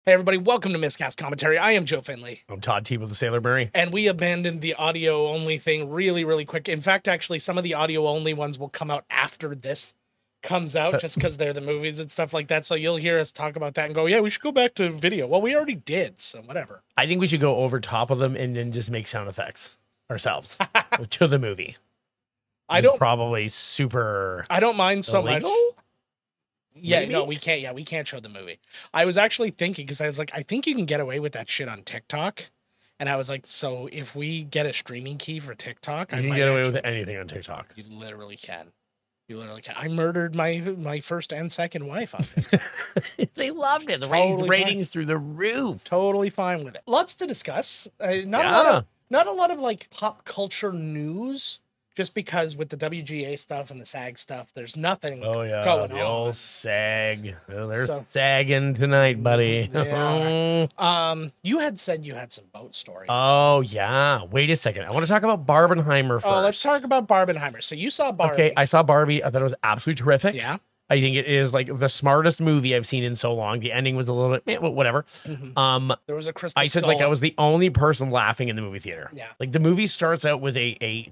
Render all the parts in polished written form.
Hey everybody, welcome to Miscast Commentary. I am Joe Finley. I'm Todd T with the Sailor Berry. And we abandoned the audio only thing really quick. In fact, actually, some of the audio only ones will come out after this comes out just because they're the movies and stuff like that. So you'll hear us talk about that and go, yeah, we should go back to video. Well, we already did, so whatever. I think we should go over top of them and then just make sound effects ourselves to the movie. I don't probably super. I don't mind so illegal? much. Yeah, Maybe? no, we can't. Yeah, we can't show the movie. I was actually thinking because I was like, I think you can get away with that shit on TikTok. And I was like, so if we get a streaming key for TikTok, You can get away with anything on TikTok. You literally can. You literally can. I murdered my first and second wife on it. They loved it. The Totally ratings through the roof. Totally fine with it. Lots to discuss. Not a lot of like pop culture news. Just because with the WGA stuff and the SAG stuff, there's nothing going on. The old SAG. Well, they're sagging tonight, buddy. You had said you had some boat stories. Oh, yeah. Wait a second. I want to talk about Barbenheimer first. Oh, let's talk about Barbenheimer. So you saw Barbie. Okay, I saw Barbie. I thought it was absolutely terrific. Yeah. I think it is like the smartest movie I've seen in so long. The ending was a little bit whatever. Mm-hmm. There was a crystal I said skull. like I was the only person laughing in the movie theater. Yeah. Like the movie starts out with a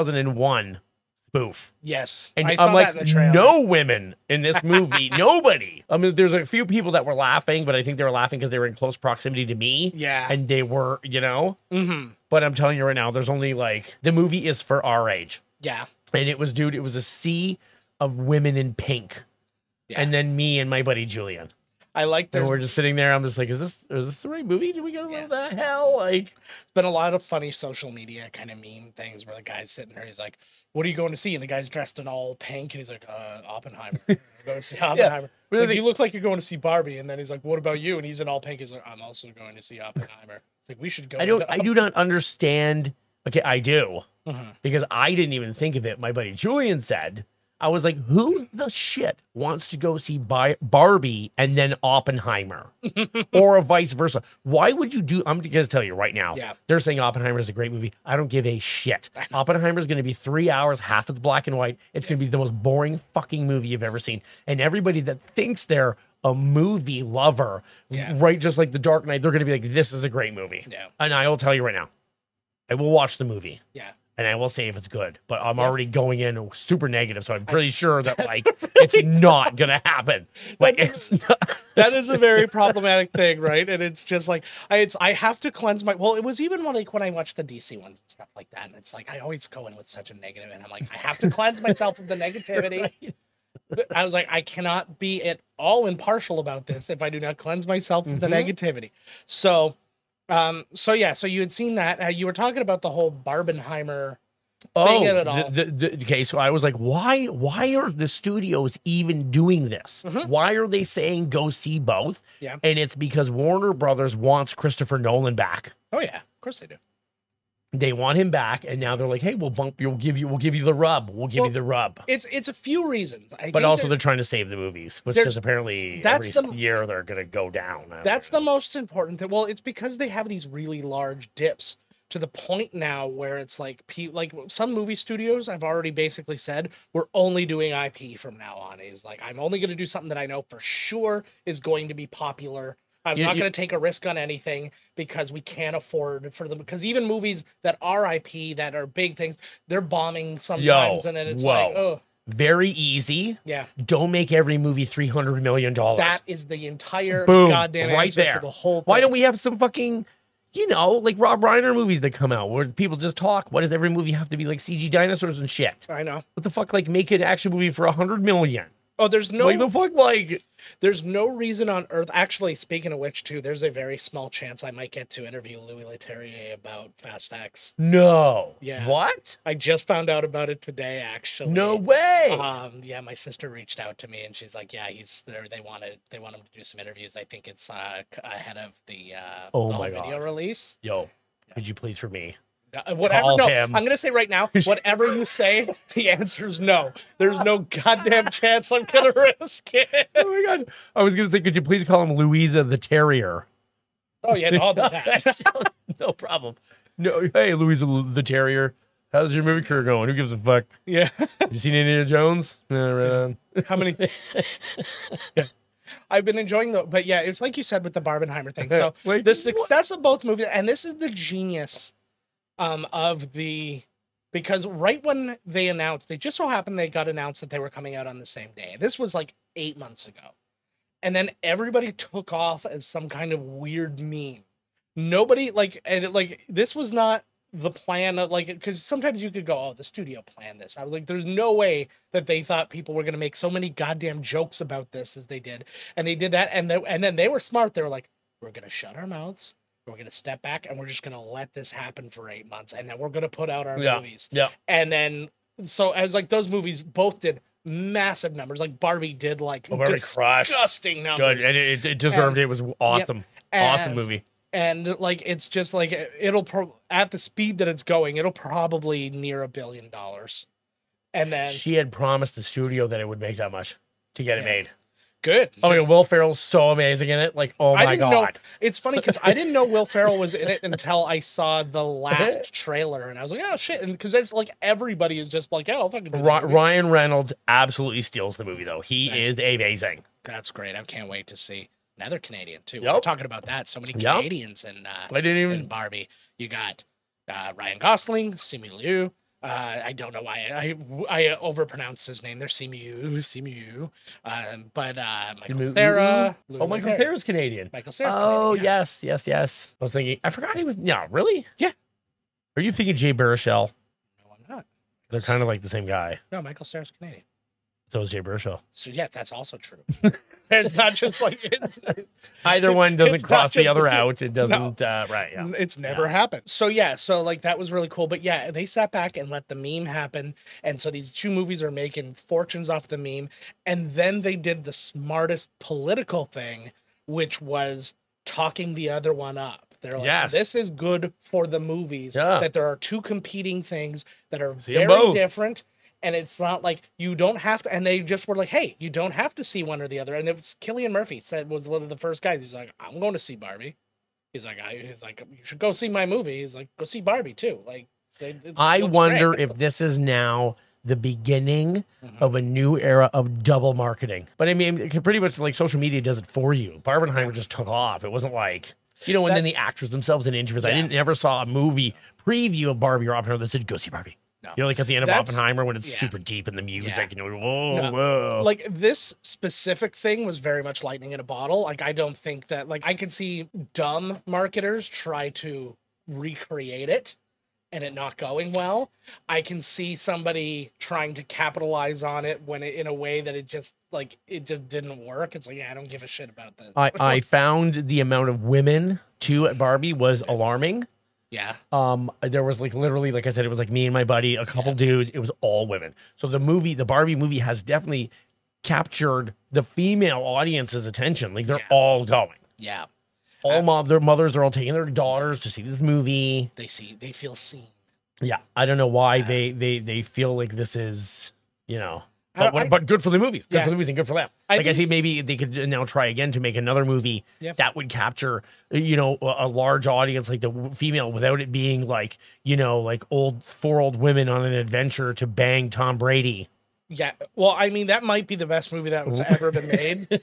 2001 spoof. Yes. And I saw I'm that in the like, trailer. no women in this movie. Nobody. I mean, there's a few people that were laughing, but I think they were laughing because they were in close proximity to me. Yeah. And they were, Mm-hmm. But I'm telling you right now, there's only like, the movie is for our age. Yeah. And it was a sea of women in pink. Yeah. And then me and my buddy Julian. I like that. And we're just sitting there. I'm just like, is this the right movie? Did we go, what the hell? Like, it's been a lot of funny social media kind of meme things where the guy's sitting there. He's like, what are you going to see? And the guy's dressed in all pink. And he's like, Oppenheimer. I'm going to see Oppenheimer. Yeah. Like, you look like you're going to see Barbie. And then he's like, what about you? And he's in all pink. He's like, I'm also going to see Oppenheimer. It's like, we should go. I do not understand. Okay, I do. Because I didn't even think of it. My buddy Julian said, I was like, who the shit wants to go see Barbie and then Oppenheimer? Or a vice versa? Why would you do... I'm going to tell you right now. Yeah. They're saying Oppenheimer is a great movie. I don't give a shit. Oppenheimer is going to be 3 hours, half is black and white. It's going to be the most boring fucking movie you've ever seen. And everybody that thinks they're a movie lover, right, just like The Dark Knight, they're going to be like, this is a great movie. Yeah. And I will tell you right now, I will watch the movie. Yeah. And I will say if it's good, but I'm already going in super negative, so I'm pretty sure that like it's not gonna happen. Like that is a very problematic thing, right? And it's just like I have to cleanse my. Well, it was even like when I watched the DC ones and stuff like that, and it's like I always go in with such a negative, and I'm like I have to cleanse myself of the negativity. Right. I was like I cannot be at all impartial about this if I do not cleanse myself of the negativity. So you had seen that. You were talking about the whole Barbenheimer thing of it all. Okay, so I was like, why are the studios even doing this? Why are they saying go see both? Yeah. And it's because Warner Brothers wants Christopher Nolan back. Oh yeah, of course they do. They want him back, and now they're like, "Hey, we'll give you the rub. We'll give you the rub." It's a few reasons, but also they're trying to save the movies, because apparently every year they're going to go down. That's the most important thing. Well, it's because they have these really large dips to the point now where it's like some movie studios I've already basically said we're only doing IP from now on. Is like I'm only going to do something that I know for sure is going to be popular. I'm not going to take a risk on anything because we can't afford for them. Because even movies that are IP, that are big things, they're bombing sometimes. And then it's like, oh. Very easy. Yeah. Don't make every movie $300 million. That is the entire Boom, goddamn right answer there. to the whole thing. Why don't we have some fucking, like Rob Reiner movies that come out where people just talk? Why does every movie have to be like CG dinosaurs and shit? I know. What the fuck? Like make an action movie for $100 million. Oh, there's no... Like the fuck, like... There's no reason on earth... Actually, speaking of which, too, there's a very small chance I might get to interview Louis Leterrier about Fast X. No. Yeah. What? I just found out about it today, actually. No way! Yeah, my sister reached out to me, and she's like, yeah, he's there. They want him to do some interviews. I think it's ahead of the video release. Yo, could you please for me? Whatever. Call no, him. I'm gonna say right now, whatever you say, the answer is no. There's no goddamn chance I'm gonna risk it. Oh my god! I was gonna say, could you please call him Louisa the Terrier? Oh yeah, no, I'll do that. No problem. No, hey Louisa the Terrier, how's your movie career going? Who gives a fuck? Yeah. You seen Indiana Jones? Right on. How many? Yeah. I've been enjoying but yeah, it's like you said with the Barbenheimer thing. So Like, the success of both movies, and this is the genius of the, because right when they announced, they just so happened they got announced that they were coming out on the same day. This was like 8 months ago. And then everybody took off as some kind of weird meme. Nobody this was not the plan of because sometimes you could go, oh, the studio planned this. I was like, there's no way that they thought people were going to make so many goddamn jokes about this as they did. And they did that. And then they were smart. They were like, we're going to shut our mouths. We're going to step back and we're just going to let this happen for 8 months. And then we're going to put out our movies. Yeah. And then, so as those movies both did massive numbers, like Barbie did disgusting numbers. Good. And it deserved it. It was awesome. Awesome movie. And it's just at the speed that it's going, it'll probably near $1 billion. And then she had promised the studio that it would make that much to get it made. Good. Oh, yeah, Will Ferrell's so amazing in it. Like, oh my God. It's funny because I didn't know Will Ferrell was in it until I saw the last trailer, and I was like, oh shit. And because it's like everybody is just like, oh, fucking Ryan Reynolds absolutely steals the movie though. He is amazing. That's great. I can't wait to see another Canadian too. Yep. We're talking about that. So many Canadians in Barbie. You got Ryan Gosling, Simu Liu. I don't know why I overpronounced his name. There's Simu. But Michael Cera. Michael Cera's Canadian. Michael Cera's Canadian. Yes. I was thinking, I forgot he was. Yeah, really? Yeah. Are you thinking Jay Baruchel? No, I'm not. They're kind of like the same guy. No, Michael Cera's Canadian. So is Jay Baruchel. So yeah, that's also true. It's not just like either one doesn't cross the other out. It doesn't. Right. Yeah. It's never happened. So yeah. So that was really cool. But yeah, they sat back and let the meme happen. And so these two movies are making fortunes off the meme. And then they did the smartest political thing, which was talking the other one up. They're like, this is good for the movies. That there are two competing things that are very different. And it's not like you don't have to, and they just were like, hey, you don't have to see one or the other. And it was Cillian Murphy was one of the first guys. He's like, I'm going to see Barbie. He's like, you should go see my movie. He's like, go see Barbie too. Like, I wonder if this is now the beginning of a new era of double marketing. But I mean, pretty much like social media does it for you. Barbenheimer just took off. It wasn't like, and then the actors themselves in interviews. I never saw a movie preview of Barbie or Oppenheimer that said, go see Barbie. No. Like at the end of Oppenheimer when it's super deep in the music and you're whoa. Like this specific thing was very much lightning in a bottle. Like I don't think that I could see dumb marketers try to recreate it and it not going well. I can see somebody trying to capitalize on it in a way that it just didn't work. It's like, I don't give a shit about this. I found the amount of women too at Barbie was alarming. Yeah. There was literally, like I said, it was like me and my buddy, a couple dudes. It was all women. So the Barbie movie has definitely captured the female audience's attention. Like they're all going. Yeah. Their mothers are all taking their daughters to see this movie. They feel seen. Yeah. I don't know why they feel like this is, but good for the movies. Good for the movies and good for them. I see maybe they could now try again to make another movie that would capture, a large audience like the female without it being like, four old women on an adventure to bang Tom Brady. Yeah. Well, I mean, that might be the best movie that was ever been made.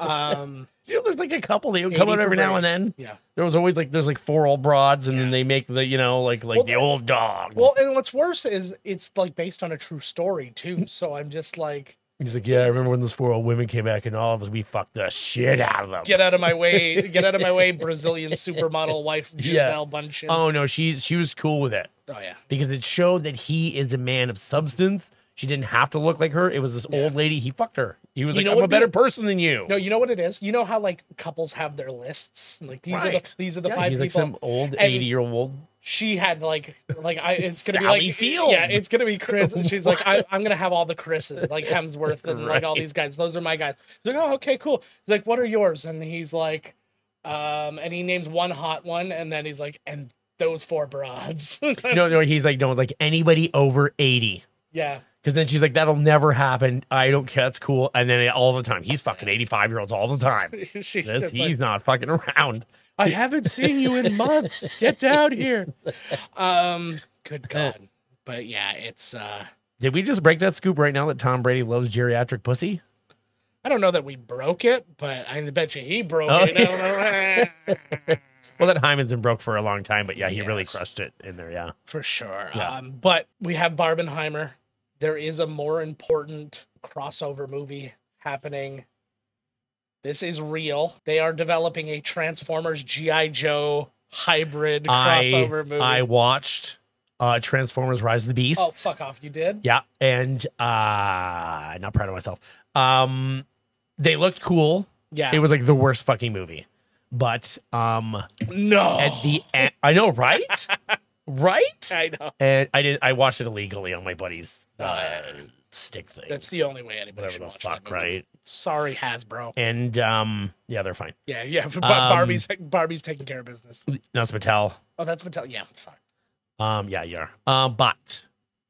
There's like a couple that would come out every now and then. Yeah. There was always there's four old broads and then they make the, the old dog. Well, and what's worse is it's based on a true story too. So I'm just like, he's like, I remember when those four old women came back and all of us, we fucked the shit out of them. Get out of my way, Brazilian supermodel wife Gisele Bundchen. Oh no, she was cool with it. Oh yeah. Because it showed that he is a man of substance. She didn't have to look like her. It was this old lady. He fucked her. He was like, I'm a better person than you. No, you know what it is? You know how couples have their lists? Like these are the 5 he's people. Like some old 80-year-old. She had it's gonna Sally be Field. Yeah, it's gonna be Chris. And she's like, I'm gonna have all the Chris's, like Hemsworth and all these guys. Those are my guys. He's like, oh, okay, cool. He's like, what are yours? And he's like, and he names one hot one, and then he's like, and those 4 broads. No, he's like, no, like anybody over 80. Yeah. Because then she's like, that'll never happen. I don't care. That's cool. And then all the time, he's fucking 85-year-olds all the time. He's not fucking around. I haven't seen you in months. Get down here. Good God. But yeah, it's... Did we just break that scoop right now that Tom Brady loves geriatric pussy? I don't know that we broke it, but I bet you he broke Oh, it. I don't know. Well, that Hymanson broke for a long time, but yeah, he really Yes. crushed it in there. Yeah. For sure. Yeah. But we have Barbenheimer. There is a more important crossover movie happening. This is real. They are developing a Transformers G.I. Joe hybrid crossover movie. I watched Transformers: Rise of the Beast. Oh, fuck off. You did? Yeah, and not proud of myself. They looked cool. Yeah. It was like the worst fucking movie. But no. at the end, I know, right? Right? I know. And I watched it illegally on my buddy's stick thing. That's the only way anybody Whatever should the watch fuck, that movie. right? Sorry, Hasbro. And yeah, they're fine. Yeah. Barbie's taking care of business. That's Mattel. Oh, that's Mattel. Yeah, fuck. Yeah, you are. But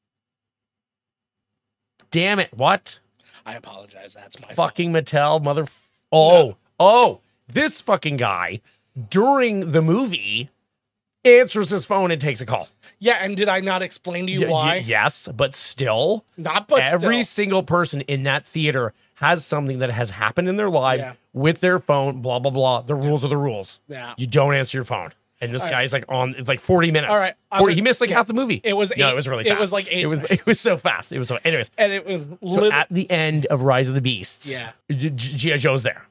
damn it, what? I apologize. That's my fault. Fucking Mattel, mother. Oh, this fucking guy during the movie answers his phone and takes a call. Yeah, and did I not explain to you why? Yes, but still, But every still. single person in that theater has something that has happened in their lives Yeah. with their phone. Blah blah blah. The rules are the rules. Yeah. You don't answer your phone. And this guy's like on. It's like 40 minutes. All right, 40, he missed like half the movie. It was no, eight- it was really it fast. was like 8 seconds. It was so fast. It was so. Anyways, And it was so at the end of Rise of the Beasts, Yeah. G.I. Joe's there.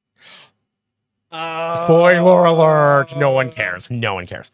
Spoiler alert! No one cares. No one cares.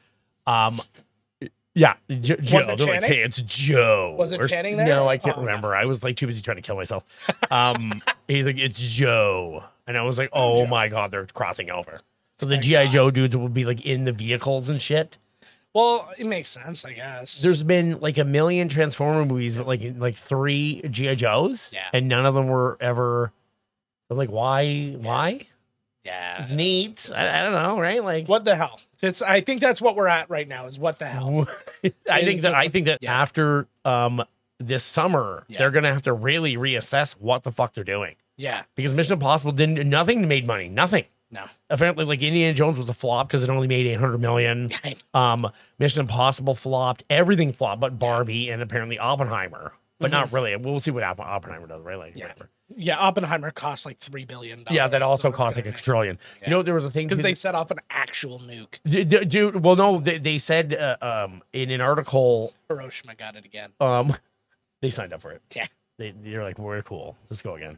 Yeah, Joe. it They're like, Channing? hey, it's Joe. Was it Or Channing there? No, I can't Oh, remember. I was like too busy trying to kill myself. He's like, it's Joe, and I was like, oh Joe. my god, they're crossing over. So the GI Joe dudes will be like in the vehicles and shit. Well, it makes sense, I guess. There's been like a million Transformer movies, but like 3 GI Joes, Yeah. and none of them were ever. I'm like, why? Why? Yeah. It's neat. I don't know, right? Like, What the hell? I think that's what we're at right now. Is what the hell? I think that Yeah. after this summer, Yeah. they're gonna have to really reassess what the fuck they're doing, Yeah. because Mission Impossible nothing made money, nothing. No. Apparently, like Indiana Jones was a flop because it only made 800 million. Mission Impossible flopped, everything flopped, but Barbie and apparently Oppenheimer, but not really. We'll see what Oppenheimer does, right? Like, Yeah. whatever. Yeah. Oppenheimer cost like $3 billion. Yeah, that also so cost like a trillion. You know, there was a thing because too they that- set off an actual nuke. Dude, well, no, they said in an article, Hiroshima got it again. they signed up for it. Yeah. They're like, we're cool. Let's go again.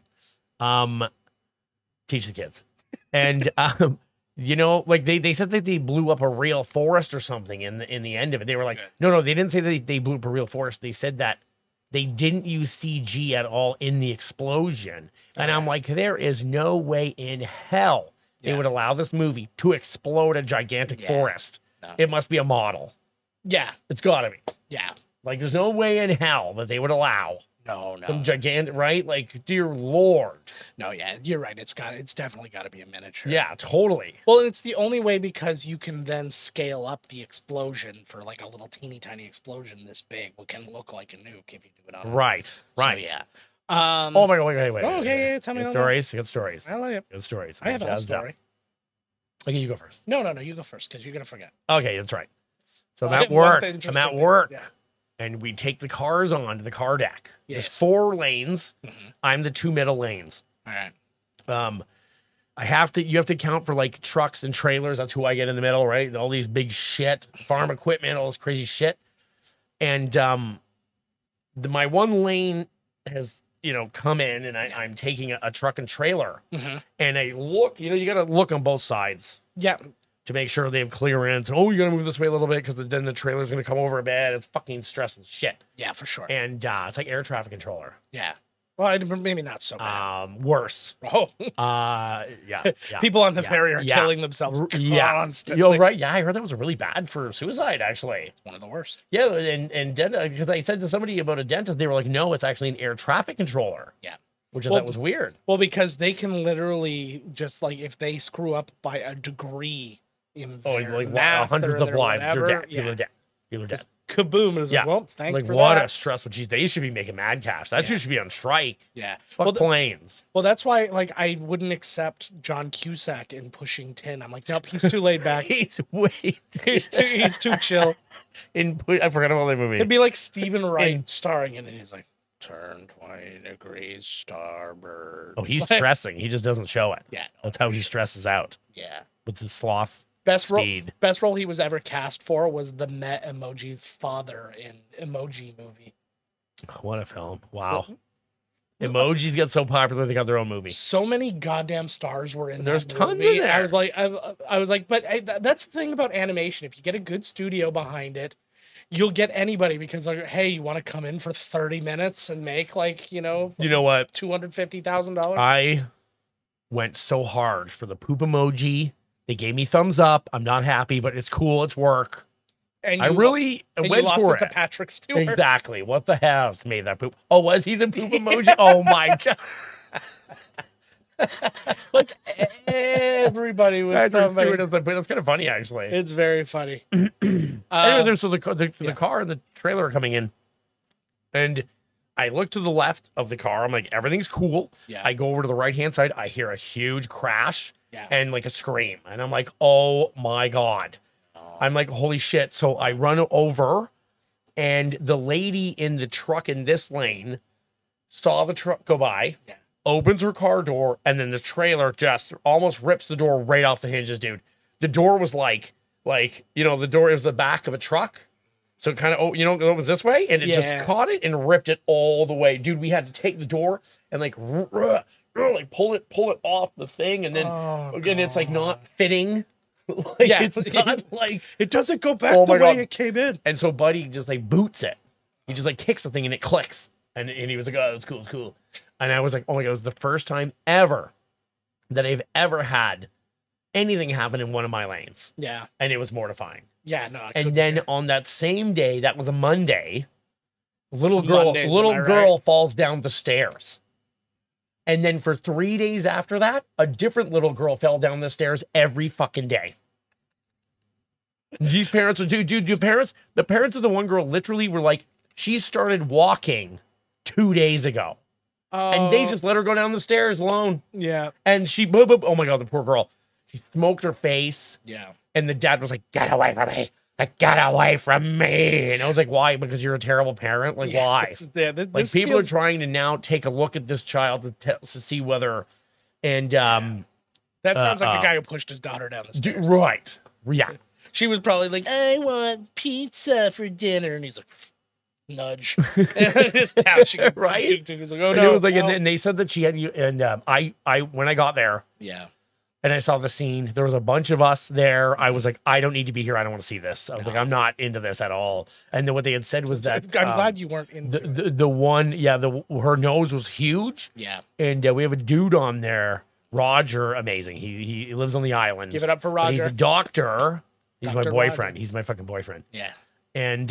Teach the kids. And you know, like they said that they blew up a real forest or something in the end of it. They were like, Okay. no, they didn't say that they blew up a real forest. They said that they didn't use CG at all in the explosion. And I'm like, there is no way in hell they Yeah. would allow this movie to explode a gigantic Yeah. forest. No. It must be a model. Yeah. It's gotta be. Yeah. Like, there's no way in hell that they would allow No. some gigantic, right? Like, dear Lord. No. Yeah. You're right. It's definitely got to be a miniature. Yeah, totally. Well, it's the only way because you can then scale up the explosion for like a little teeny tiny explosion this big. What can look like a nuke if you do it on. Right, So, right. yeah. Oh my god! Wait. Oh, okay, yeah, tell me Good all stories. Good stories. I like it. Good stories. I have a Jazzed up. story. Okay, you go first. No. You go first because you're gonna forget. Okay, that's right. So I'm I at have one work. thing I'm at interesting. work, Yeah. and we take the cars on to the car deck. There's Yes. 4 lanes. Mm-hmm. I'm the 2 middle lanes. All right. You have to count for like trucks and trailers. That's who I get in the middle, right? All these big shit, farm equipment, all this crazy shit. And my one lane has, come in, and I'm taking a truck and trailer. Mhm. And I look, you got to look on both sides Yeah. to make sure they have clearance. Oh, you got to move this way a little bit because then the trailer's going to come over a bit. It's fucking stressing shit. Yeah, for sure. And it's like air traffic controller. Yeah. Well, maybe not so bad. Worse. Oh, Yeah. people on the ferry are yeah. killing themselves constantly. Yo, right. Yeah, I heard that was really bad for suicide, actually. One of the worst. Yeah, and because I said to somebody about a dentist, they were like, no, it's actually an air traffic controller. Yeah. Which I Well, thought was weird. Well, because they can literally just like if they screw up by a degree in Oh, their like math hundreds or of their lives. whatever, You're dead. yeah. You're dead. You're dead. Kaboom! And it's Yeah. like, well, thanks Like, for what that. a stressful. Geez, they should be making mad cash. That Yeah. should be on strike. Yeah. Fuck Well, planes. well, that's why like I wouldn't accept John Cusack in Pushing Tin. I'm like, nope, he's too laid back. He's wait. he's too chill. I forgot about that movie. It'd be like Stephen Wright starring in it. He's like, turn 20 degrees starboard. Oh, he's stressing. He just doesn't show it. Yeah, That's how he stresses out yeah. with the sloth Best role, speed. best role he was ever cast for was the Met Emoji's father in Emoji Movie. What a film. Wow. Emojis got so popular, they got their own movie. So many goddamn stars were in There's that tons movie. in there. I was like, but that's the thing about animation. If you get a good studio behind it, you'll get anybody because like, hey, you want to come in for 30 minutes and make like, You know what? $250,000? I went so hard for the poop emoji. They gave me thumbs up. I'm not happy, but it's cool. It's work. And I really went lost for it to it. Patrick Stewart. Exactly. What the hell made that poop? Oh, was he the poop emoji? Oh my god. Like everybody was Patrick somebody. Stewart is the- but it's kind of funny actually. It's very funny. Anyway, there's so the car and the trailer are coming in, and I look to the left of the car. I'm like, everything's cool. Yeah. I go over to the right hand side. I hear a huge crash Yeah. and like a scream, and I'm like, oh my god. I'm like, holy shit. So I run over, and the lady in the truck in this lane saw the truck go by, Yeah. opens her car door, and then the trailer just almost rips the door right off the hinges, dude. The door was like, the door is the back of a truck. So it kind of, it was this way, and it Yeah. just caught it and ripped it all the way. Dude, we had to take the door and like pull it off the thing, and then again, it's like not fitting. Like, Yeah. it's not like, It doesn't go back Oh the my way God. it came in. and so Buddy just like boots it. He just like kicks the thing and it clicks. And he was like, oh, it's cool, it's cool. And I was like, oh my God, it was the first time ever that I've ever had anything happen in one of my lanes. Yeah. And it was mortifying. Yeah, no. And then on that same day, that was a Monday, little Mondays, girl am I right? falls down the stairs. And then for 3 days after that, a different little girl fell down the stairs every fucking day. These parents are, the parents of the one girl literally were like, she started walking 2 days ago. And they just let her go down the stairs alone. Yeah. And she, oh my God, the poor girl. She smoked her face. Yeah. And the dad was like, get away from me. Like, get away from me. And I was like, why? Because you're a terrible parent? Like, why? Like, people are trying to now take a look at this child to see whether, and, That sounds like a guy who pushed his daughter down the stairs. right. Yeah. She was probably like, I want pizza for dinner. And he's like, nudge. And just touching him. Right? He was like, oh And no. it was like, no. and they said that she had, and I, when I got there Yeah. and I saw the scene, there was a bunch of us there. I was like, I don't need to be here. I don't want to see this. I was like, I'm not into this at all. And then what they had said was that I'm glad you weren't into it. the one, her nose was huge. Yeah. And we have a dude on there, Roger, amazing. He lives on the island. Give it up for But he's Roger. a doctor. He's Dr. my boyfriend. Roger. He's my fucking boyfriend. Yeah. And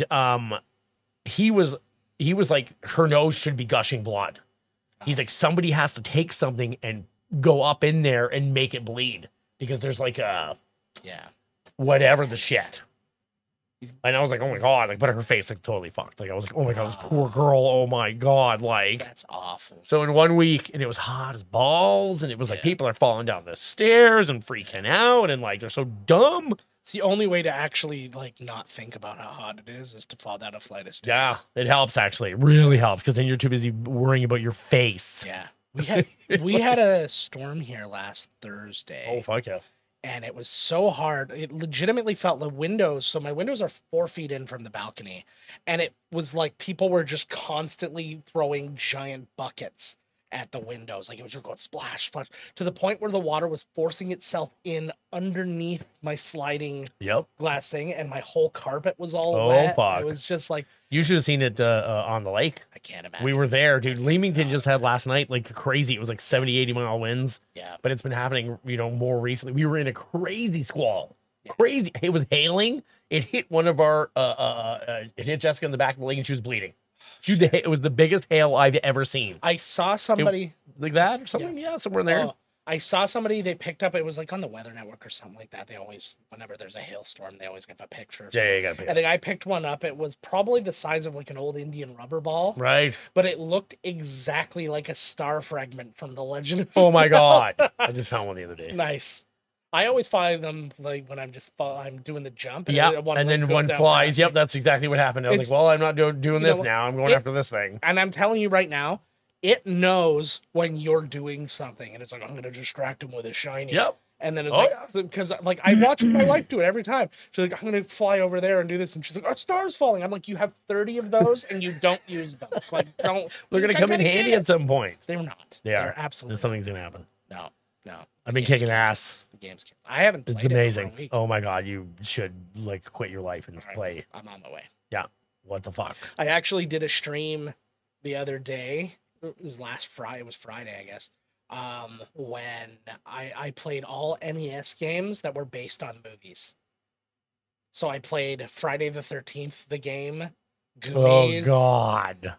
he was like, her nose should be gushing blood. He's like, somebody has to take something and go up in there and make it bleed because there's like a Yeah. whatever the shit. And I was like, oh my God, like, but her face like totally fucked. Like I was like, oh my God, this poor girl. Oh my God. Like, That's awful. so in 1 week, and it was hot as balls, and it was like people are falling down the stairs and freaking out, and like they're so dumb. It's the only way to actually like not think about how hot it is to fall down a flight of stairs. Yeah, it helps actually. It really helps because then you're too busy worrying about your face. Yeah. We had a storm here last Thursday. Oh fuck yeah. And it was so hard. It legitimately felt the windows. So my windows are 4 feet in from the balcony. And it was like people were just constantly throwing giant buckets at the windows. Like it was just going splash, splash, to the point where the water was forcing itself in underneath my sliding Yep. glass thing. And my whole carpet was all Oh, wet. fuck. It was just like, You should have seen it on the lake. I can't imagine. We were there, dude. Leamington just had last night like crazy. It was like 70, 80 mile winds. Yeah. But it's been happening, more recently. We were in a crazy squall. Crazy. It was hailing. It hit one of our, it hit Jessica in the back of the leg and she was bleeding. Dude, it was the biggest hail I've ever seen. I saw somebody. Like that or something? Yeah, somewhere in there. I saw somebody they picked up. It was like on the Weather Network or something like that. They always, whenever there's a hailstorm, they always give a picture. Of Yeah, something. you gotta pick And the guy picked one up. It was probably the size of like an old Indian rubber ball, Right. but it looked exactly like a star fragment from the Legend of Oh my Zelda. God. I just found one the other day. Nice. I always find them like when I'm I'm doing the jump. Yeah, goes and then one down flies. past Yep, me. that's exactly what happened. I was It's- like, well, I'm not doing you this know, now. I'm going after this thing. And I'm telling you right now, it knows when you're doing something, and it's like I'm going to distract him with a shiny. Yep. And then it's Oh, like, yeah. because like I watch my wife do it every time. She's like, I'm going to fly over there and do this, and she's like, our star's falling. I'm like, you have 30 of those, and you don't use them. Like, don't. They're going to come in handy at some point. They're not. They are. They're absolutely. Something's going to happen. No. I've been kicking ass. The game's canceled. I haven't played It's it amazing. for a week. Oh my God. You should like quit your life and All right, play. I'm on my way. Yeah. What the fuck? I actually did a stream the other day. It was last Friday. It was Friday, I guess. When I played all NES games that were based on movies. So I played Friday the 13th, the game, Oh Goonies, God.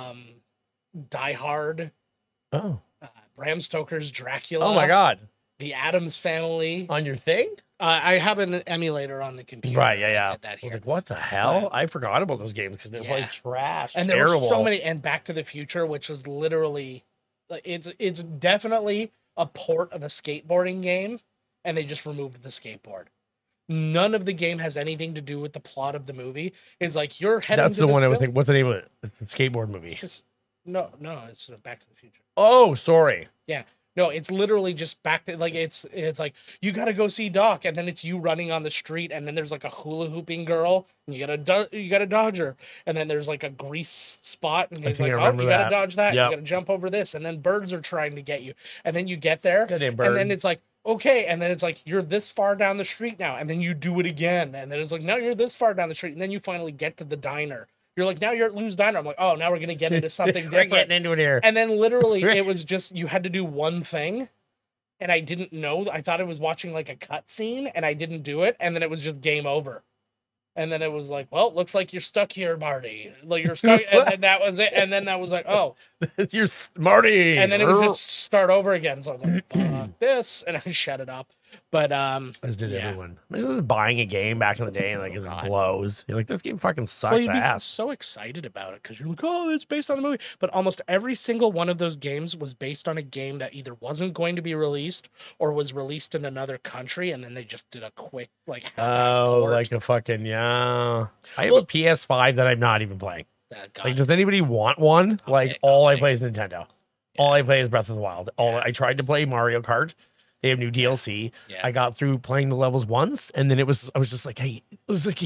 Die Hard, Oh. Bram Stoker's Dracula. Oh my God. The Addams Family. On your thing? I have an emulator on the computer. Right. Yeah. I Yeah. did that I was here. like, what the hell? But- I forgot about those games because they're Yeah. like trash. And there terrible. were so many, and Back to the Future, which was literally, like, it's definitely a port of a skateboarding game, and they just removed the skateboard. None of the game has anything to do with the plot of the movie. It's like you're heading. That's to the this one I was buil- thinking. What's the name of it? It's the skateboard movie. It's just no, it's Back to the Future. Oh, sorry. Yeah. No, it's literally just back to like it's like you gotta go see Doc, and then it's you running on the street, and then there's like a hula hooping girl, and you gotta dodge her, and then there's like a grease spot, and I he's think like, I oh, remember you gotta that. dodge that, Yep. you gotta jump over this, and then birds are trying to get you, and then you get there, Goddamn and bird. then it's like okay, and then it's like you're this far down the street now, and then you do it again, and then it's like now you're this far down the street, and then you finally get to the diner. You're like now you're at Lou's Diner. I'm like oh now we're gonna get into something We're different. getting into it here. And then literally it was just you had to do one thing, and I didn't know. I thought I was watching like a cutscene, and I didn't do it, and then it was just game over. And then it was like, well, looks like you're stuck here, Marty. Like you're stuck, and then that was it. And then I was like, oh, You're smarty. and then it would just start over again. So I was like, fuck this, and I shut it up. But As did yeah. everyone. Imagine buying a game back in the day and like it God. blows. You're like, this game fucking sucks well, you'd be ass. so excited about it because you're like, oh, it's based on the movie. But almost every single one of those games was based on a game that either wasn't going to be released or was released in another country, and then they just did a quick like half-ass Oh, port. like a fucking yeah. I have Well- a PS5 that I'm not even playing. God. Like, does anybody want one? I'll Like, take- all I'll I take play is Nintendo. All I play is Breath of the Wild. I tried to play Mario Kart. They have new DLC. Yeah. I got through playing the levels once, and then I was just like, hey, I was like,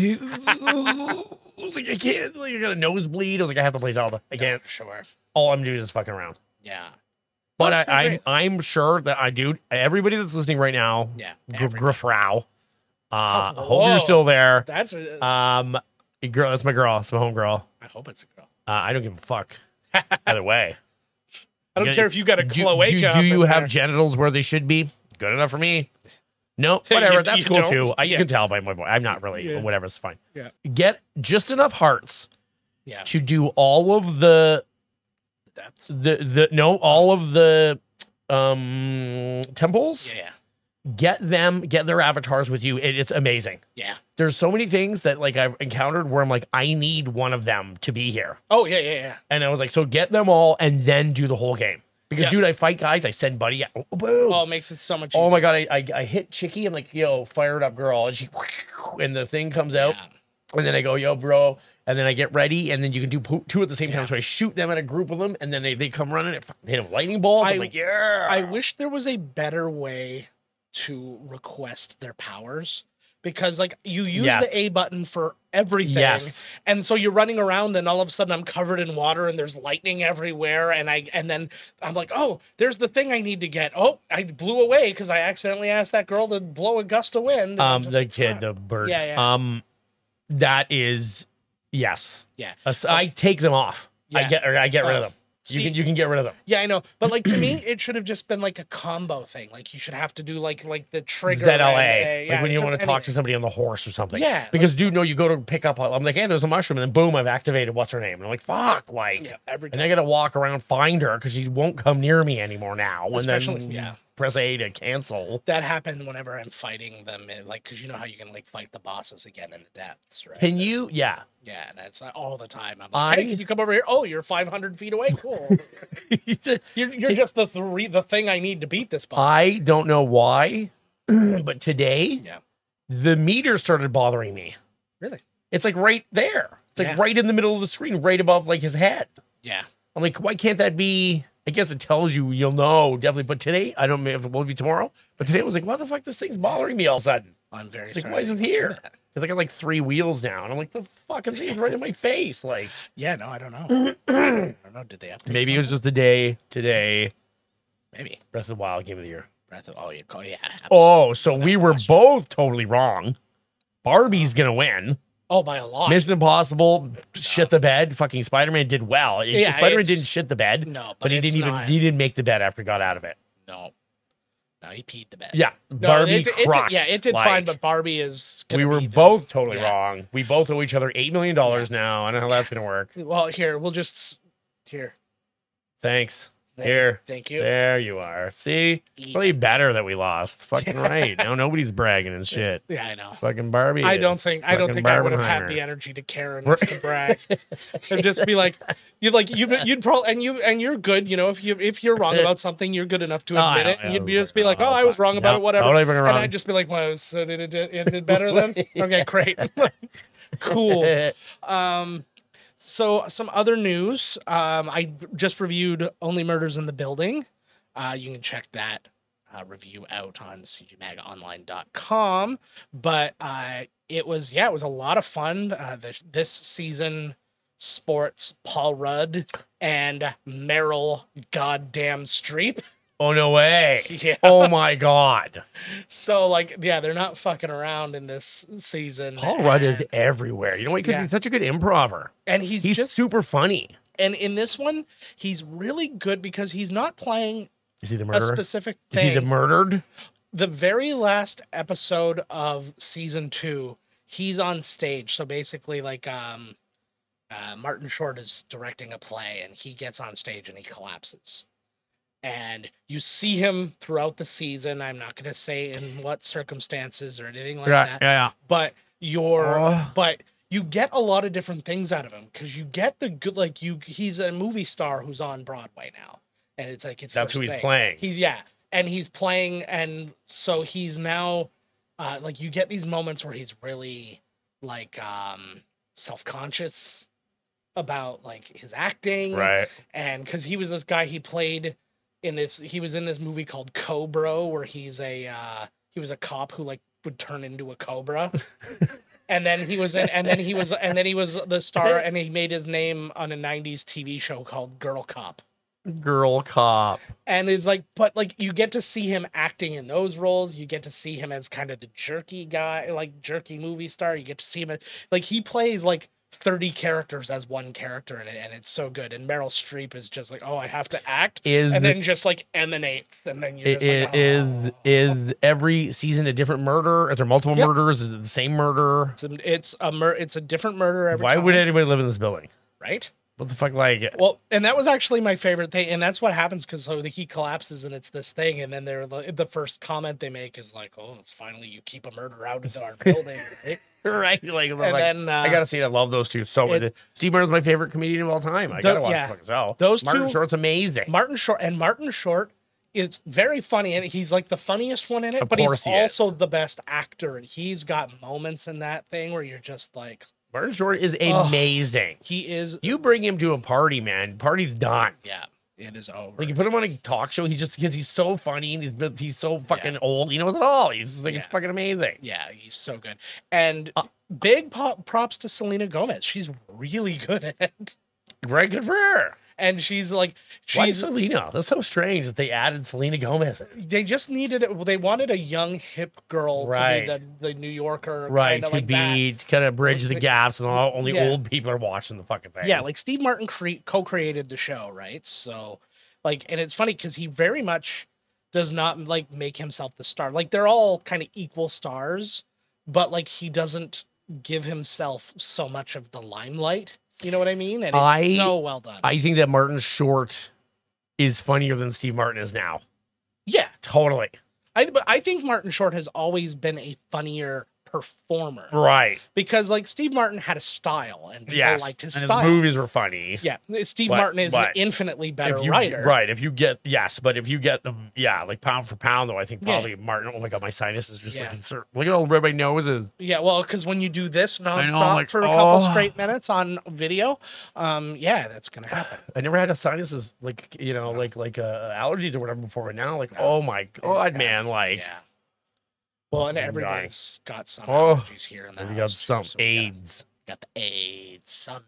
I can't. Like, I got a nosebleed. I was like, I have to play Zelda. I can't. Sure. All I'm doing is fucking around. Yeah. But Well, that's great. I'm sure that I do. Everybody that's listening right now, Yeah. Grifrow. Hope whoa. you're still there. That's a. Girl, that's my girl. It's my home girl. I hope it's a girl. I don't give a fuck. Either way. I don't care if you got a cloaca. Do up you in have there. genitals where they should be? Good enough for me. No, whatever. You- That's you cool don't? too. You Yeah. can tell by my voice. I'm not really. Yeah. Whatever. It's fine. Yeah. Get just enough hearts Yeah. to do all of the That's. all of the temples. Yeah. Get their avatars with you. It's amazing. Yeah. There's so many things that like I've encountered where I'm like, I need one of them to be here. Oh yeah. Yeah. And I was like, so get them all and then do the whole game. Because Yeah. dude, I fight guys, I send buddy. Boom. Oh, it makes it so much. Easier. Oh my god, I hit Chicky. I'm like, yo, fire it up, girl. And she and the thing comes out. Yeah. And then I go, yo, bro. And then I get ready, and then you can do two at the same time. Yeah. So I shoot them in a group of them, and then they come running and fucking hit them with lightning balls. I'm like, yeah. I wish there was a better way to request their powers because like you use Yes. the A button for everything. Yes. And so you're running around and all of a sudden I'm covered in water and there's lightning everywhere and then I'm like, "Oh, there's the thing I need to get." Oh, I blew away cuz I accidentally asked that girl to blow a gust of wind. And I'm just The like, kid, "Fuck." the bird. Yeah, yeah. That is yes. Yeah. I take them off. I Yeah. get rid of them. See- You can get rid of them. Yeah, I know. But like to me, it should have just been like a combo thing. Like you should have to do like the trigger. ZLA, and, like when it's you just want to talk to anything. somebody on the horse or something. Yeah, because dude, no, you go to pick up. I'm like, hey, there's a mushroom, and then boom, I've activated. What's her name? And I'm like, fuck, like, Yeah, every and I gotta walk around find her because she won't come near me anymore now. And Especially- then yeah. press A to cancel. That happened whenever I'm fighting them, like because you know how you can like fight the bosses again in the depths, right? Can you? Yeah. Yeah, and it's like all the time. I'm like, hey, can you come over here? Oh, you're 500 feet away. Cool. you're just the thing I need to beat this boss. I don't know why. But today, Yeah. the meter started bothering me. Really? It's like right there. It's like Yeah. right in the middle of the screen, right above like his head. Yeah. I'm like, why can't that be? I guess it tells you, you'll know definitely. But today, I don't know if it will be tomorrow. But today, I was like, what the fuck? This thing's bothering me all of a sudden. I'm very Like, sorry. why is it to go through here? that. Because I got like 3 wheels now, and I'm like, the fucking thing's right in my face. Like, Yeah, no, I don't know. I don't know. Did they update maybe it was something? just a day today. Maybe. Breath of the Wild Game of the Year. Breath of yeah, Oh, so without we were question. both totally wrong. Barbie's gonna win. Oh, by a lot. Mission Impossible shit the bed. Fucking Spider-Man did well. Yeah, Spider-Man it's- didn't shit the bed. No, but he it's didn't even not. he didn't make the bed after he got out of it. No, he peed the bed. Yeah, No, Barbie it did, crushed. yeah, it did like, fine, but Barbie is. we Gonna were be the- both totally yeah. wrong. We both owe each other $8 million now. I don't know how that's gonna work. Well, here we'll just here. Thanks. Thank- Here. Thank you. There you are. See? It's really better that we lost. Fucking right. Now nobody's bragging and shit. Yeah, I know. Fucking Barbie. I is don't think fucking I would have had Barbenheimer. the energy to care enough to brag and just be like you'd probably and you're good, you know, if you're wrong about something, you're good enough to Oh, I admit it, know, and yeah, you'd just be like, oh, I was wrong about no, it, whatever, totally fucking and wrong. I'd just be like, well, so it did better then. Okay, great, cool. So some other news. I just reviewed Only Murders in the Building. You can check that review out on cgmagonline.com. But it was a lot of fun. This season sports Paul Rudd and Meryl goddamn Streep. Oh, no way. Yeah. Oh, my God. So like, yeah, they're not fucking around in this season. Paul Rudd is everywhere. You know why? Because Yeah. he's such a good improver. and He's just super funny. and in this one, he's really good because he's not playing Is he the a murderer? specific Is he the thing. murdered? The very last episode of season 2, he's on stage. So basically, like, Martin Short is directing a play, and he gets on stage and he collapses. And you see him throughout the season. I'm not going to say in what circumstances or anything like that. Yeah. But Oh. but you get a lot of different things out of him because you get the good, like he's a movie star who's on Broadway now, and it's like it's That's who he's playing. And he's playing, and so he's now like you get these moments where he's really like self-conscious about like his acting, Right. and because he was this guy he was in this movie called Cobra where he was a cop who like would turn into a cobra. And then he was the star, and he made his name on a 90s TV show called Girl Cop. Girl cop. And it's like, but like you get to see him acting in those roles. You get to see him as kind of the jerky guy, like jerky movie star. You get to see him like he plays like 30 characters as one character in it, and it's so good. And Meryl Streep is just like, oh, I have to act, and then just like emanates, and then you're just like, oh. Is every season a different murder? Are there multiple Yep. murders? Is it the same murder? It's a different murder every Why time. would anybody live in this building? Right? What the fuck? Like, Well, and that was actually my favorite thing, and that's what happens because he collapses and it's this thing, and then the first comment they make is like, "Oh, finally you keep a murder out of our building." Right? right? Like, then, I gotta say, I love those two so much. Steve Martin's my favorite comedian of all time. I gotta watch yeah. the fucking show. Those Martin two- Short's amazing. Martin Short is very funny, and he's like the funniest one in it, Of but course he's he is. also the best actor, and he's got moments in that thing where you're just like, Martin Short is amazing. he is. You bring him to a party, man. Party's done. Yeah, it is over. Like you put him on a talk show, because he's so funny and he's so fucking old. He knows it all. He's like, it's Yeah. fucking amazing. Yeah, he's so good. And big props to Selena Gomez. She's really good at it. Right, good for her. And she's like, Why Selena? That's so strange that they added Selena Gomez. they just needed it. They wanted a young, hip girl Right. to be the New Yorker, Right, kinda to like that. be to kind of bridge the gaps, and only Yeah. old people are watching the fucking thing. Yeah, like Steve Martin co-created the show, right? So, like, and it's funny because he very much does not like make himself the star. Like, they're all kind of equal stars, but like he doesn't give himself so much of the limelight. You know what I mean? And it's so well done. I think that Martin Short is funnier than Steve Martin is now. Yeah, Totally. but I think Martin Short has always been a funnier performer. Right. Because like Steve Martin had a style and people liked his and style. His movies were funny. Yeah. Steve Martin is an infinitely better writer. Right. If you get but if you get them, like pound for pound though, I think probably Martin. Oh my god, my sinus is just like look at all everybody noses. Yeah, well, because when you do this nonstop for a couple straight minutes on video, that's gonna happen. I never had a sinuses like allergies or whatever before, but now oh my god, man, Well, and everybody's got some allergies here in the house. We got some AIDS. Got the AIDS, son.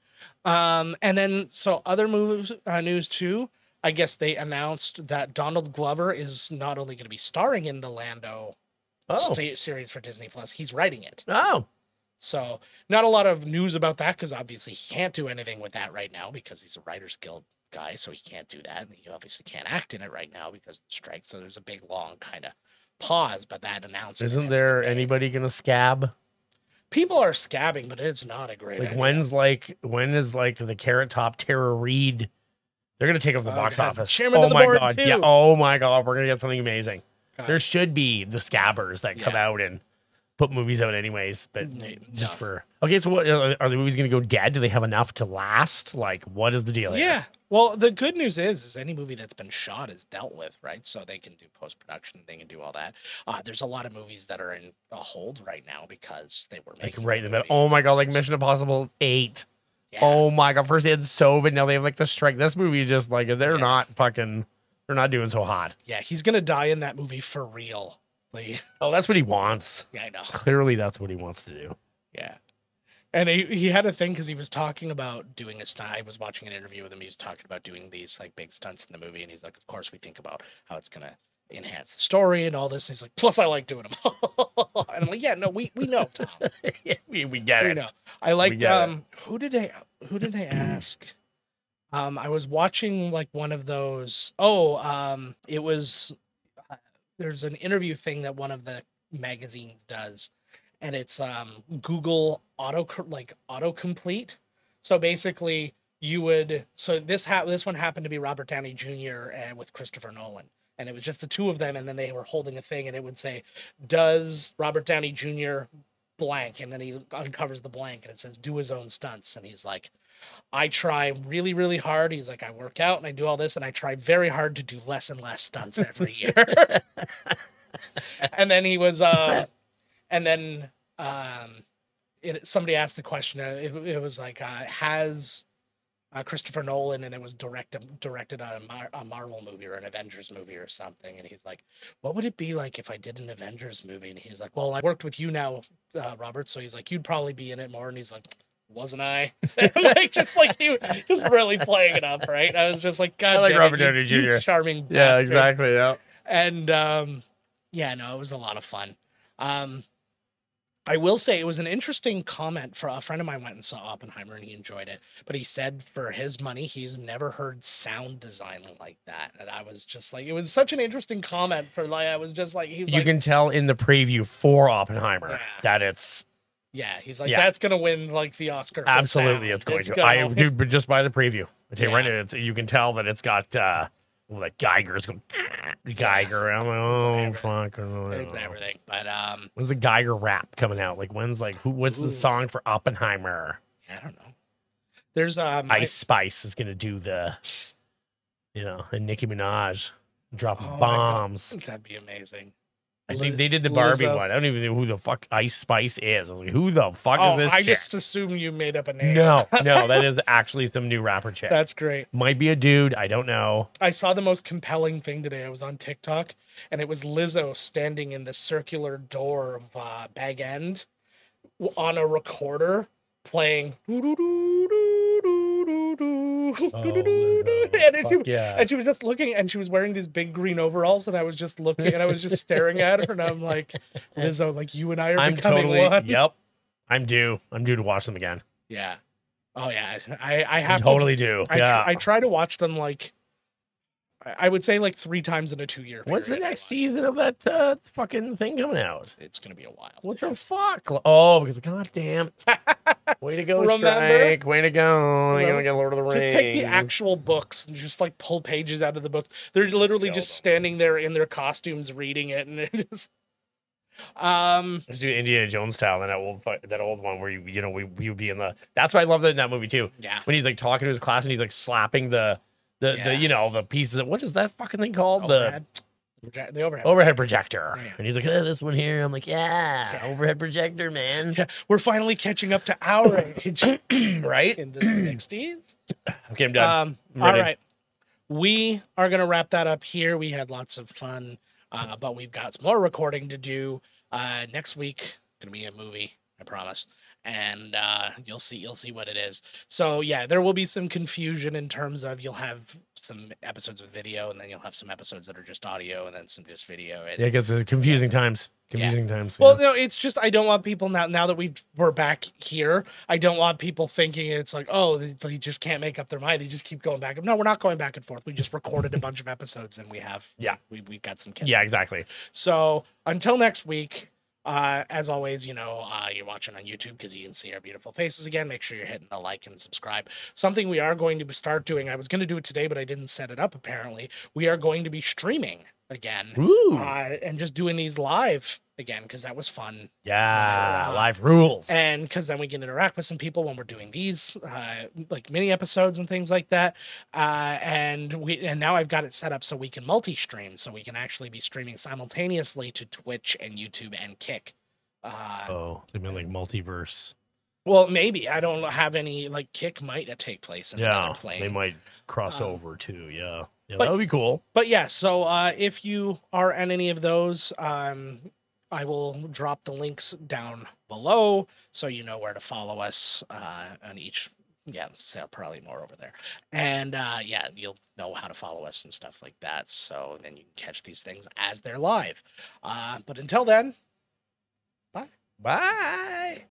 And then other news too. I guess they announced that Donald Glover is not only going to be starring in the Lando series for Disney Plus, he's writing it. Oh. So not a lot of news about that because obviously he can't do anything with that right now because he's a Writers Guild guy, so he can't do that. And he obviously can't act in it right now because of the strike. So there's a big, long kind of pause, but that announcement. Isn't there anybody going to scab? People are scabbing, but it's not a great idea. When is the Carrot Top Tara Reid? They're going to take over the box office. Chairman of the board god. Too. Yeah. Oh my god. We're going to get something amazing. God. There should be the scabbers that come out and put movies out anyways, but just for so what are the movies going to go dead? Do they have enough to last? What is the deal here? Yeah. Well, the good news is any movie that's been shot is dealt with, right? So they can do post-production, they can do all that. There's a lot of movies that are in a hold right now because they were making right in the middle. Oh my god, like Mission Impossible 8. Yeah. Oh my god, first they had Sov, now they have the strike. This movie is just they're not doing so hot. Yeah, he's gonna die in that movie for real. That's what he wants. Yeah, I know. Clearly that's what he wants to do. Yeah. And he had a thing because he was talking about doing a stunt. I was watching an interview with him. He was talking about doing these big stunts in the movie. And he's like, of course, we think about how it's going to enhance the story and all this. And he's like, plus I like doing them. And I'm like, yeah, no, we know, Tom. we get it. Know. I liked, who did they ask? I was watching one of those. It was, there's an interview thing that one of the magazines does. And it's Google autocomplete. So basically, this one happened to be Robert Downey Jr. With Christopher Nolan, and it was just the two of them. And then they were holding a thing, and it would say, "Does Robert Downey Jr. blank?" And then he uncovers the blank, and it says, "Do his own stunts." And he's like, "I try really, really hard." He's like, "I work out and I do all this, and I try very hard to do less and less stunts every year." And then he was. And then somebody asked the question. It was has Christopher Nolan, and it was directed a Marvel movie or an Avengers movie or something. And he's like, "What would it be like if I did an Avengers movie?" And he's like, "Well, I worked with you now, Robert." So he's like, "You'd probably be in it more." And he's like, "Wasn't I?" He just really playing it up, right? I was just like, "God, I like Robert Downey Jr. You charming bastard." Yeah, exactly. Yeah, and it was a lot of fun. I will say it was an interesting comment. For a friend of mine went and saw Oppenheimer and he enjoyed it, but he said for his money he's never heard sound design like that. And I was just like, it was such an interesting comment. I was just like, you can tell in the preview for Oppenheimer that it's he's like, that's gonna win the Oscar for absolutely sound. It's going to dude, but just by the preview I tell you right now, you can tell that it's got Geiger's going Geiger. I'm like, fuck. It's everything. But when's the Geiger rap coming out? What's the song for Oppenheimer? I don't know. There's Ice Spice is gonna do the and Nicki Minaj dropping bombs. That'd be amazing. I think they did the Barbie one. I don't even know who the fuck Ice Spice is. I was like, who the fuck is this? I just assume you made up a name. No, that is actually some new rapper chick. That's great. Might be a dude. I don't know. I saw the most compelling thing today. I was on TikTok, and it was Lizzo standing in the circular door of Bag End on a recorder playing. And she was just looking, and she was wearing these big green overalls, and I was just looking, and I was just staring at her, and I'm like, Lizzo, you and I are becoming one. Yep. I'm due to watch them again. Yeah. Oh yeah. I have to totally do. I try to watch them I would say 3 times in a 2-year period. What's the next season of that fucking thing coming out? It's gonna be a while. What the fuck? Oh, because goddamn. Way to go, Strike. Way to go. You're gonna get Lord of the Rings. Just take the actual books and just pull pages out of the books. They're literally just standing there in their costumes reading it, and it is. Let's do Indiana Jones style, and that old one where we would be in the. That's why I love that in that movie too. Yeah. When he's like talking to his class and he's like slapping the the pieces. What is that fucking thing called? Overhead. The overhead. Overhead projector. Yeah. And he's like, this one here. I'm like, overhead projector, man. Yeah, we're finally catching up to our age, Right? in the 60s. Okay, I'm done. I'm All ready. right. We are going to wrap that up here. We had lots of fun, but we've got some more recording to do. Next week, going to be a movie, I promise. And you'll see what it is. So yeah, there will be some confusion in terms of you'll have some episodes with video, and then you'll have some episodes that are just audio, and then some just video. And, Yeah, because confusing times. Confusing times. well, yeah. no, it's just I don't want people now that we're back here. I don't want people thinking it's like, oh, they just can't make up their mind. They just keep going back. No, we're not going back and forth. We just recorded a bunch of episodes, and we got some kids. Yeah, exactly. So until next week, as always, you're watching on YouTube because you can see our beautiful faces again. Make sure you're hitting the like and subscribe. Something we are going to start doing. I was going to do it today, but I didn't set it up. Apparently, we are going to be streaming again, Ooh. and just doing these live again because that was fun. Yeah, live rules. And because then we can interact with some people when we're doing these like mini episodes and things like that. And now I've got it set up so we can multi-stream, so we can actually be streaming simultaneously to Twitch and YouTube and Kick. They mean like multiverse. Well, maybe I don't have any like Kick might take place in another plane. They might cross over too. Yeah, but- that would be cool. But yeah, so if you are at any of those, I will drop the links down below so you know where to follow us on each. Yeah, so probably more over there. And you'll know how to follow us and stuff like that. So then you can catch these things as they're live. But until then, bye. Bye.